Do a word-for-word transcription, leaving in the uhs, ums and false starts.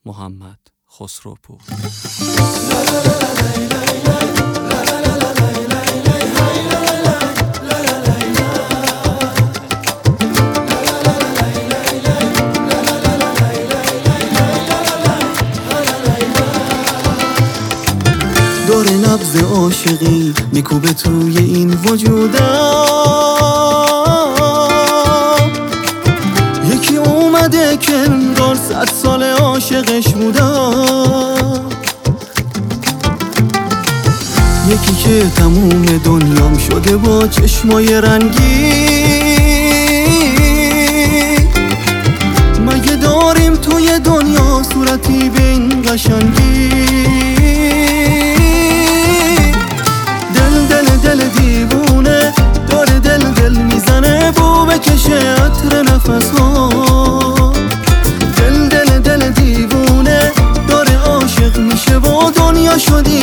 محمد خسروپور. دور نبض عاشقی میکوبه توی این وجودم، یکی اومده که انگار صد سال عاشقش بودم، یکی که تموم دنیام شده با چشمای رنگی. مگه داریم توی دنیا صورتی به این قشنگی؟ دل دیوونه داره دل دل میزنه، بو بکشه عطر نفس ها. دل دل دل دیوونه داره عاشق میشه و دنیا شدی